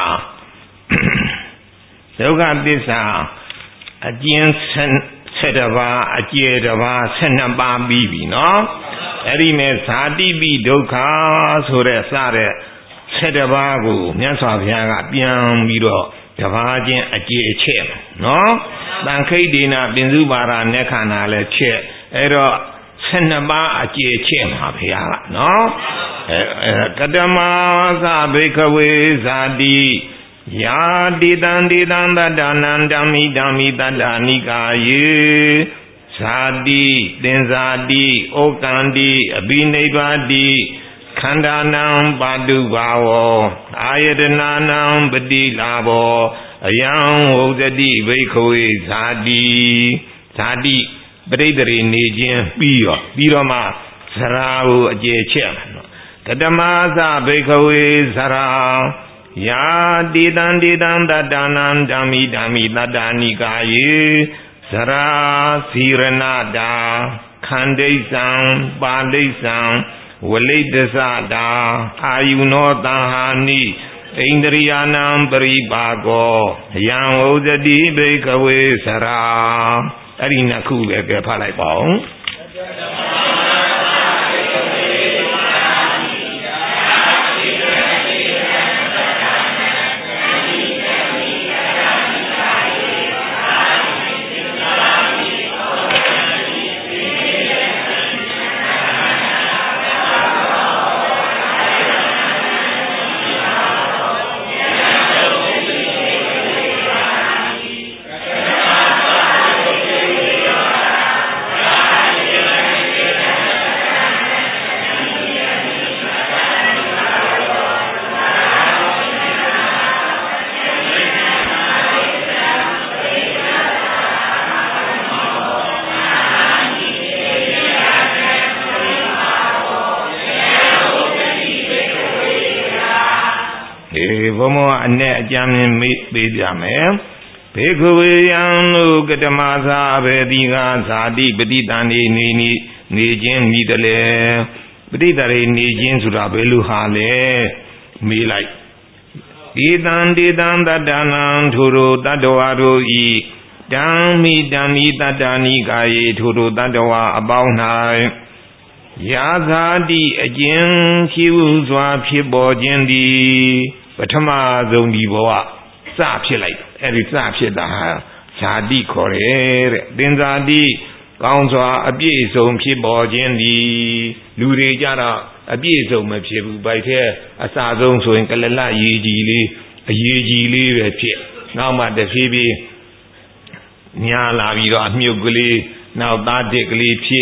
ဒုက္ခသစ္စာအကျဉ်းဆက်တစ်ပါးအကျယ်တစ်ပါးဆယ်နှစ်ပါးပြီးပြီနော်အဲ့ဒီမဲ့ဇာတိပိဒုက္ခဆိုတဲ့စတဲ့ဆယ်တစ်ပါးကိုမြတ်စွာဘုရားကပြန်ပြီးတော့တပါးချင်းအကျေအချက်နော်တန်ခိတ်ဒေနာပင်စုပါရနဲ့ခန္ဓာလည်းချက်အဲ့တော့ဆယ်နှစ်ပါးအကျေအချက်မှာဘုရားကနော်အဲကတမသဘိကဝေဇာတိယာတိတံတိတံတတ္တနံဓမ္မိဓမ္မိတတ္တနိကာယေဇာတိသင်္ဇာတိဩကံတိအဘိနိဗ္ဗာတိခန္ဓာနံပါတုဘာဝောအာယတနာနံပတိလာဘောအယံဝုဇတိဘိက္ခဝေဇာတိဇာတိပရိသေရိနေခြင်းပြီးရောပြီးတော့မှဇရာကိုအကျေချက်ကတမသဘိက္ခဝေဇရာယာတိတံတိတံတတ္တနံဓမ္မိဓမ္မိတတ္တနိကာယေဇရာစီရဏတာခန္ဓိစံပါဠိစံဝလိတ္တသတာအာယုနောတံဟာနိဣန္ဒရိယာနံပရိပါကောယံဝုဇတိဘိက္ခဝေဇရာအဲ့ဒီနှစ်ခုပဲကဲဖတ်လိုက်ပါဦးဘုံမောအနဲ့အကြမ်းမြင်မေးပေးကြမယ်ဘေခဝေယံလို့ကတမသာဘေတိကဇာတိပฏิတန်နေနေနေခြင်းမိတယ်လေပฏิတရေနေခြင်းဆိုတာဘယ်လိုဟာလဲမေးလိုက်ဒီတံဒီတံတတ္တနံထိုတို့တတ္တဝါတို့ဤဓမ္မိဓမ္မိတတ္တနိကာယေထိုတို့တတ္တဝါအပေါင်း၌ယာဇာတိအကျဉ်ရှိဟုစွာဖြစ်ပေါ်ခြင်းသည်ပထမဆုံးဒီဘဝစဖြစ်လိုက်အဲ့ဒီစဖြစ်တာဟာဇာတိခေါ်တယ်တဲ့သင်္ဇာတိကောင်းစွာအပြည့်စုံဖြစ်ပေါ်ခြင်းသည်လူတွေကြတော့အပြည့်စုံမဖြစ်ဘူးဗိုက်ထဲအစဆုံးဆိုရင်ကလလရေကြီးလေးအရေးကြီးလေးပဲဖြစ်နောက်မှတဖြည်းဖြည်းညာလာပြီးတော့အမြုပ်ကလေးနောက်သားတစ်ကလေးဖြစ်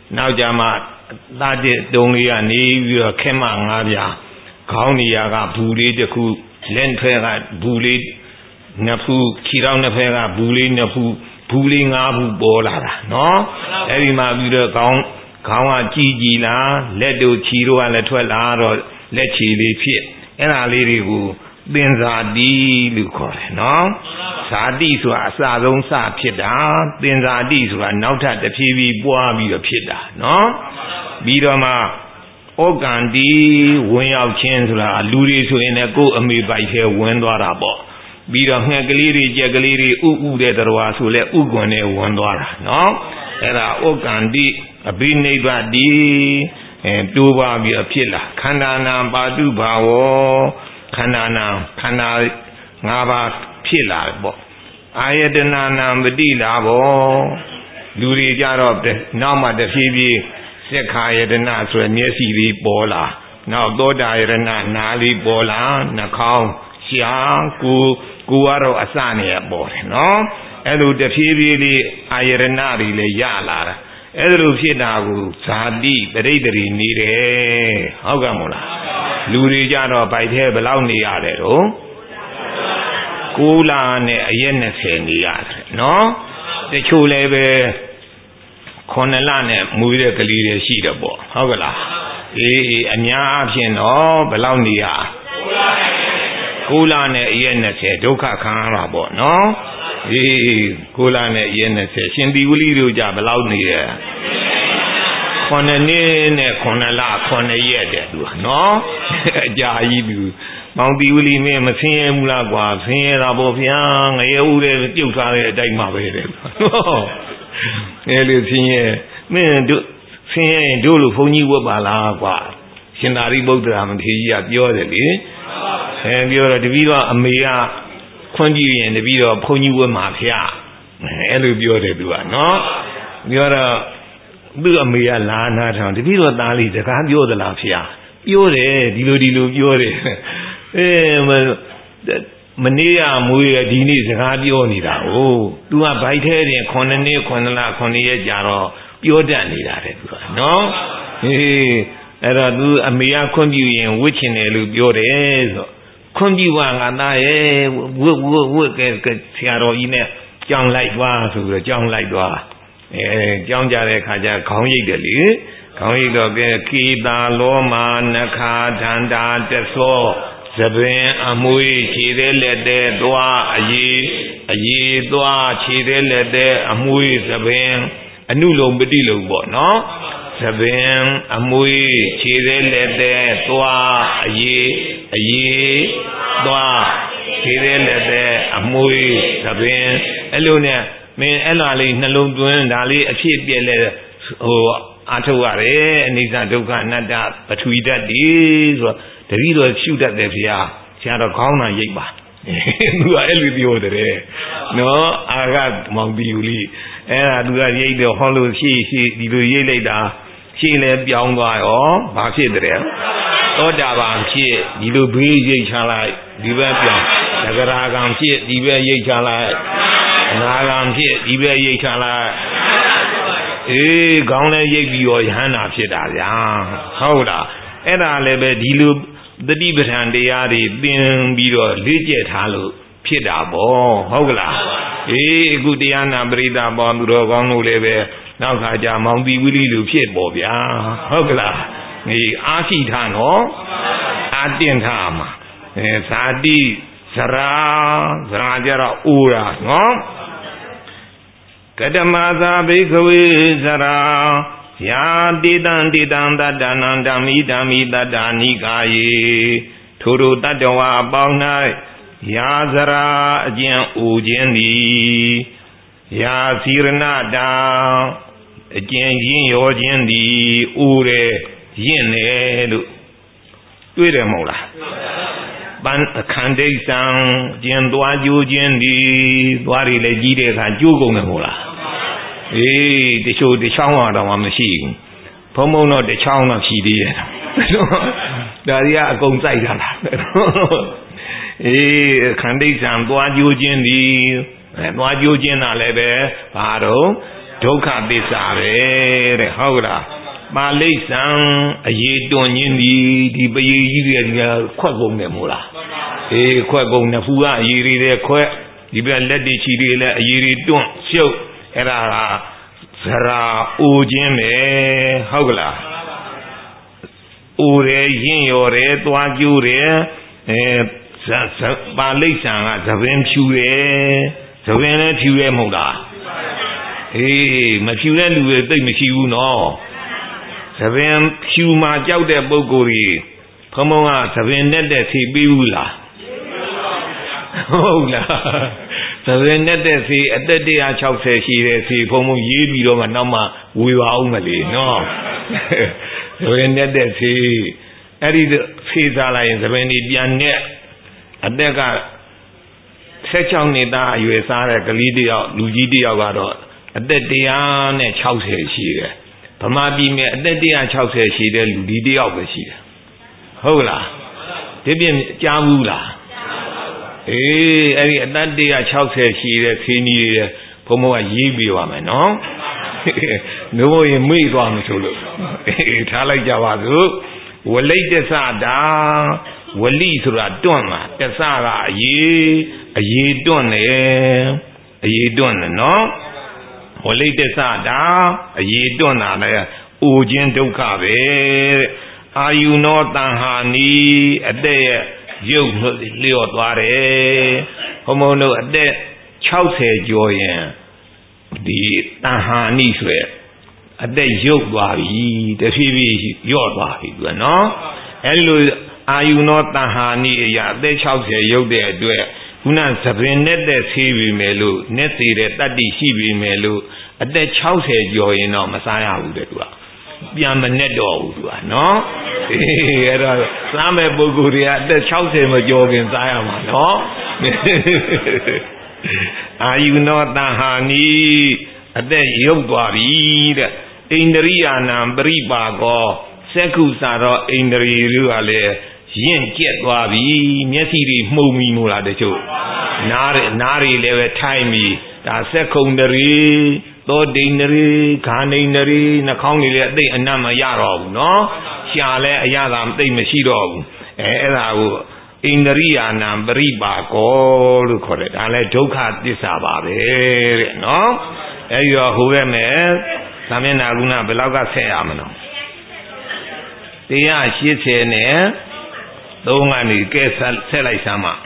နောက်ကြမှာသားကျတုံးလေးကနေပြီးတော့ခဲမငါးပြားခေါင်းနေရာကဘူးလေးတစ်ခုလက်ဖက်ကဘူးလေးနှစ်ဖူးခြေထောက်နှစ်ဖက်ကဘူးလေးနှစ်ဖူးဘူးလေးငါးဖူးပေါ်လာတာနော်အဲ့ဒီမှာပြီးတော့ခေါင်းခေါင်းကကြီးကြီးလားလက်တို့ခြေတို့ကလည်းထွက်လာတော့လက်ခြေလေးဖြစ်အဲ့ဒါလေးတွေကိုသင်္ဇာတိလို့ခေါ်တယ်နော်ဇာတိဆိုတာအစဆုံးစဖြစ်တာသင်္ဇာတိဆိုတာနောက်ထပ်တစ်ဖြည်းဖြည်းပွားပြီးတော့ဖြစ်တာနော်ပြီးတော့မှဩကံတိဝင်ရောက်ခြင်းဆိုတာလူတွေဆိုရင်လည်းကိုယ်အမေပိုက်ထဲဝင်သွားတာပေါ့ပြီးတော့ငှက်ကလေးတွေကြက်ကလေးတွေဥဥတဲ့တော်ဆိုလဲဥကွန်နဲ့ဝင်သွားတာနော်အဲ့ဒါဩကံတိအဘိနိဗ္ဗတိအဲတိုးပါပြီးတော့ဖြစ်လာခန္ဓာနာပါတုဘာဝခန္ဓာနာခန္ဓာ၅ပါးဖြစ်လာပေါ့အာယတနာနာမတိလာပေါ့လူတွေကြတော့နောက်မှတဖြည်းဖြည်းစက္ခာယတနာဆိုရမျက်စိလေးပေါ်လာနောက်သောတာယတနာနားလေးပေါ်လာနှာခေါင်းရှားကိုယ်ကိုယ်ကတော့အစနဲ့ပေါ်တယ်နော်အဲ့လိုတဖြည်းဖြည်းလေးအာယတနာတွေလည်းရလာတာအဲ့လိုဖြစ်တာကိုဇာတိပရိသေရီနေတယ်ဟုတ်ကဲ့မို့လားလူတွေကြတော့ဗိုက်ထဲဘယ်လောက်နေရတယ်တော့ကိုးလနဲ့အရက်၂၀နေရတယ်နော်တချို့လည်းပဲခုနှစ်လနဲ့မွေးတဲ့ကလေးတွေရှိတယ်ပေါ့ဟုတ်ကဲ့လားအေးအေးအများအပြားတော့ဘယ်လောက်နေရကိုးလနဲ့အရက်၂၀ဒုက္ခခံရတာပေါ့နော်အေးကိုးလနဲ့အရက်၂၀ရှင်သီဝလိတို့ကြဘယ်လောက်နေရခုနှစ်နှစ်နဲ့ခုနှစ်လခုနှစ်ရက်တဲ့သူနော်အကြာကြီးသူမောင်သီဝလိမင်းမဆင်းရဲဘူးလားကွာဆင်းရဲတာပေါ့ဗျာငရဲဦးတဲ့ပြုတ်ထားတဲ့အတိုင်းမှာပဲတဲ့နော်အဲလိုဆင်းရဲမင်းတို့ဆင်းရဲရင်တို့လိုဘုန်းကြီးဝတ်ပါလားကွာရှင်သာရိပုတ္တရာမထေရကြီးကပြောတယ်လေအဲပြောတော့တပည့်တော်အမေကခွင့်ပြုရင်တပည့်တော်ဘုန်းကြီးဝတ်မှာဖျားအဲလိုပြောတယ်သူကနော်ပြောတော့သူ့အမေကလာနာထောင်တပည့်တော်သားလေးစကားပြောသလားဖျားပြောတယ်ဒီလိုဒီလိုပြောတယ်အဲမနေ့ကမွေးရဒီနေ့စကားပြောနေတာ哦သူကဗိုက်ထဲတင်ခုနှစ်နှစ်ခုနှစ်လခုနှစ်ရက်ကြာတော့ပြောတတ်နေတာတဲ့သူကနော်ဟေးအဲ့တော့သူအမေကခွင့်ပြုရင်ဝစ်ချင်တယ်လို့ပြောတယ်ဆိုခွင့်ပြုပါငါသားရဲ့ဝစ်ဝစ်ဝစ်ကဆရာတော်ကြီးနဲ့ကြောင်းလိုက်သွားဆိုပြီးတော့ကြောင်းလိုက်သွားအဲကြောင်းကြတဲ့ခါကျခေါင်းရိပ်တယ်လေခေါင်းရိပ်တော့ကဲကေတာလောမာနခာဒန္တာတသောသပင်အမွေခြေသေးလက်သေးသွားအရေးအရေးသွားခြေသေးလက်သေးအမွေသပင်အနုလုံးပတိလုံးပေါ့နော်သပင်အမွေခြေသေးလက်သေးသွားအရေးအရေးသွားခြေသေးလက်သေးအမွေသပင်အဲ့လိုနဲ့မင်းအဲ့လာလေးနှလုံးသွင်းဒါလေးအဖြစ်ပြက်လဲဟိုအာထုတ်ရတယ်အနိစ္စဒုက္ခအနတ္တပထဝီဓာတ်ဒီဆိုတော့တတိတော်ရှုတတ်တယ်ဗျာဆရာတော်ခေါင်းနာရိပ်ပါသူကအဲ့လိုပြောတယ်နော်အာဂမောင်တီယူလီအဲ့ဒါသူကရိပ်တော့ဟောလို့ရှိရှိဒီလိုရိပ်လိုက်တာရှိလဲပြောင်းသွားရောဘာဖြစ်တယ်သောတာပန်ဖြစ်ဒီလိုဘေးရိပ်ချလိုက်ဒီဘက်ပြောင်းသဂရာကံဖြစ်ဒီဘက်ရိပ်ချလိုက်အနာဂံဖြစ်ဒီဘက်ရိပ်ချလိုက်အေးခေါင်းလည်းရိပ်ပြီးရောယဟန္တာဖြစ်တာဗျာဟုတ်လားအဲ့ဒါလည်းပဲဒီလိုတတိပဋ္ဌာန်တရားတွေသင်ပြီးတော့လေ့ကျက်ထားလို့ဖြစ်တာပေါ့ဟုတ်ကလားအေးအခုတရားနာပရိသတ်ပေါင်းသူတော်ကောင်းတို့လည်းပဲနောက်ခါကျမောင်တီဝိလိလူဖြစ်ပေါ်ဗျာဟုတ်ကလားဒီအာရှိထားနော်အာတင်ထားမှာအဲဇာတိဇရာဇရာကြတော့အိုးတာနော်ကတမသာဘိကဝေဇရာယာတိတံတိတံတတ္တနံဓမ္မိဓမ္မိတတ္တာနိကာယေထိုတို့တတ္တဝါအပေါင်း၌ယာဇရာအကျဉ်အိုခြင်းသည်ယာစီရဏတာအကျဉ်ရင်းရောခြင်းသည်အိုတယ်ရင့်တယ်လို့တွေ့တယ်မဟုတ်လားပန်အခန္ဓိဆံကျင်သွားကြိုးခြင်းသည်သွားရီလည်းကြီးတဲ့အခါကျိုးကုန်တယ်မဟုတ်လားအေးတချို့တချောင်းတော့မှမရှိဘူးဘုံဘုံတော့တချောင်းတော့ဖြီးသေးတယ်ဒါတွေကအကုန်စိုက်တာလားအေးခန္ဓိဆံသွားကြိုးခြင်းသည်အဲသွားကြိုးခြင်းတာလည်းပဲဘာတော့ဒုက္ခသစ္စာပဲတဲ့ဟုတ်လားပါဠိစံအရေးတွန်းခြင်းဒီဒီပရိကြီးတွေကခွက်ကုန်တယ်မို့လားအေးခွက်ကုန်နဖူကအရေးတွေတဲ့ခွက်ဒီပြလက်တွေချီတွေလည်းအရေးတွေတွန်းရှုပ်အဲ့ဒါကဇရာအိုခြင်းပဲဟုတ်ကလားအိုတယ်ရင့်ရော်တယ်သွားကျိုးတယ်အဲပါဠိစံကသပင်ဖြူတယ်သပင်လည်းဖြူရဲမဟုတ်လားအေးမဖြူတဲ့လူတွေသိမရှိဘူးနော်သပင်ဖြူမှာကြောက်တဲ့ပုဂ္ဂိုလ်ကြီးဘုံဘုံကသပင်နဲ့တဲ့စီပြီးဘူးလားဟုတ်လားသပင်နဲ့တဲ့စီအသက်one hundred sixtyရှိတဲ့စီဘုံဘုံရေးပြီးတော့မှနောက်မှဝေပါအောင်မလေနော်သပင်နဲ့တဲ့စီအဲ့ဒီဖေးစားလိုက်ရင်သပင်ဒီပြန်နဲ့အသက်ကsixteenနှစ်သားအရွယ်စားတဲ့ကလေးတယောက်လူကြီးတယောက်ကတော့အသက်one hundred sixtyရှိတယ်ဗမာပြည်မှာအသက်one hundred sixtyရှိတဲ့လူဒီတယောက်ပဲရှိတယ်ဟုတ်လားဒီပြင်ကြားဘူးလားအေးအဲ့ဒီအသက်one hundred sixtyရှိတဲ့ခင်းကြီးတွေဘုံဘုံကရေးပြီးပါမယ်နော်နိုးဘရင်မေ့သွားမှဆိုလို့အေးထားလိုက်ကြပါစို့ဝလိတ္တသတာဝလိဆိုတာတွန့်မှာတသကအရေးအရေးတွန့်တယ်အရေးတွန့်တယ်နော်ဝလိတ္တသတာအရေးတွန့်တာလည်းအိုခြင်းဒုက္ခပဲတဲ့အာယုနောတန်ဟာနီအသက်ရဲ့ရုပ်လျော့သွားတယ်ဘုံဘုံတို့အသက်sixtyကျော်ရင်ဒီတန်ဟာနီဆိုရအသက်ရုပ်သွားပြီတဖြည်းဖြည်းလျော့သွားပြီကွနော်အဲ့လိုအာယုနောတန်ဟာနီအရာအသက်sixtyရုပ်တဲ့အတွက်ခုနသပင်နဲ့တဲ့ဆေးပြီမယ်လို့နဲ့သေးတဲ့တတ္တိရှိပြီမယ်လို့အသက်sixtyကျော်ရင်တော့မစားရဘူးတဲ့သူကပြန်မနဲ့တော့ဘူးသူကနော်အေးအဲ့တော့စားမဲ့ပုဂ္ဂိုလ်တွေကအသက်sixtyမကျော်ခင်စားရမှာနော်အာယုနောတန်ဟာနီအသက်ရုပ်သွားပြီတဲ့ဣန္ဒရိယာနံပရိပါကောစက္ခုစာတော့ဣန္ဒြေတွေကလည်းရင့်ကျက်သွားပြီမျက်စိတွေမှုံပြီမို့လားတချို့နားတွေနားတွေလည်းပဲထိုင်ပြီဒါစက္ခုံတရီသောဒိန္ဒရီခာနိန္ဒရီနှာခေါင်းတွေလည်းအသိအနတ်မရတော့ဘူးနော်ရှားလည်းအရသာသိမရှိတော့ဘူးအဲအဲ့ဒါကိုဣန္ဒရိယာနံပရိပါကောလို့ခေါ်တယ်ဒါလည်းဒုက္ခသစ္စာပါပဲတဲ့နော်အဲဒီတော့ဟိုပဲမဲ့သမင်နာကုဏဘယ်လောက်ကဆက်ရမလို့one eightyနဲ့သုံးကနေကဲဆက်လိုက်စမ်းပါ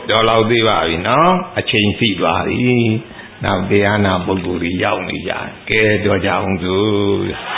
တော်လောက်သေးပါပြီနော်အချိန်စီသွားပြီနောက်တရားနာပုဂ္ဂိုလ်ကြီးရောက်နေကြကဲတော်ကြအောင်စို့